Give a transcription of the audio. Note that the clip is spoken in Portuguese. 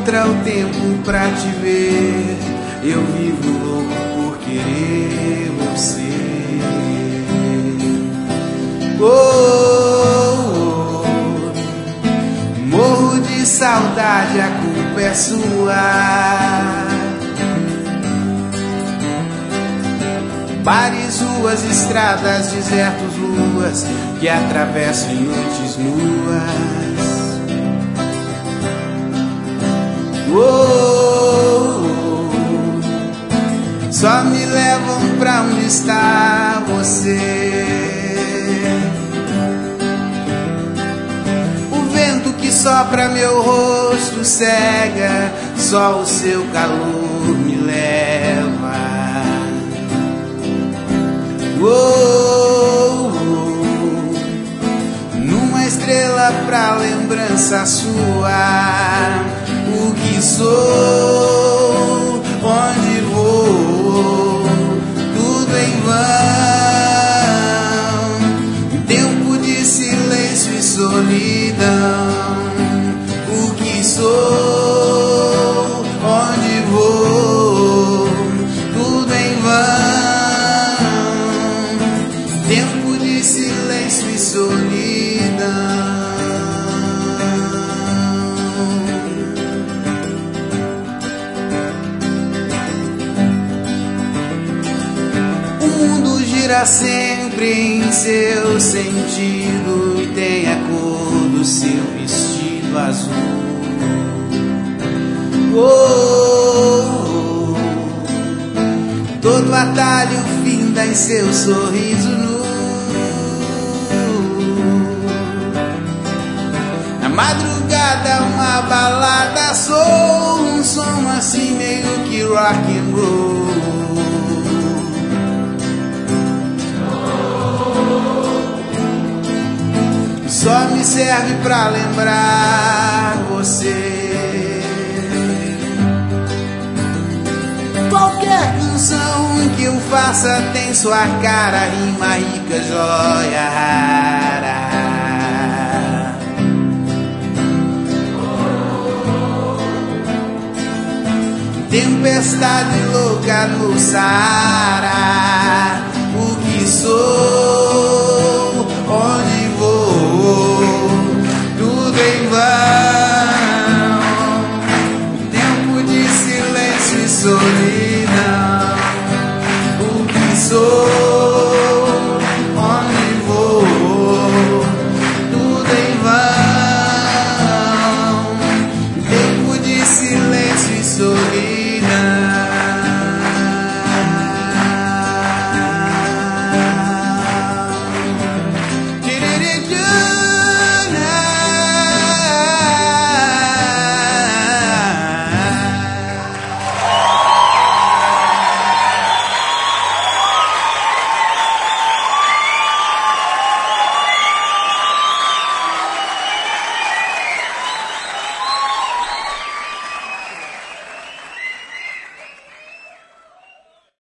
contra o tempo pra te ver. Eu vivo louco por querer você. Morro de saudade, a culpa é sua. Bares, ruas, estradas, desertos, luas que atravessam em noites nuas. Só me levam pra onde está você. O vento que sopra meu rosto cega, só o seu calor me leva. Numa estrela pra lembrança sua. O que sou, onde vou, tudo em vão. Tempo de silêncio e solidão. O que sou, onde vou, tudo em vão. Tempo de silêncio e solidão. Gira sempre em seu sentido e tem a cor do seu vestido azul. Todo atalho finda em seu sorriso nu. Na madrugada uma balada soul, um som assim meio que rock and roll. Só me serve pra lembrar você. Qualquer canção que eu faça tem sua cara, rima rica, joia rara. Tempestade louca no Saara. O que sou?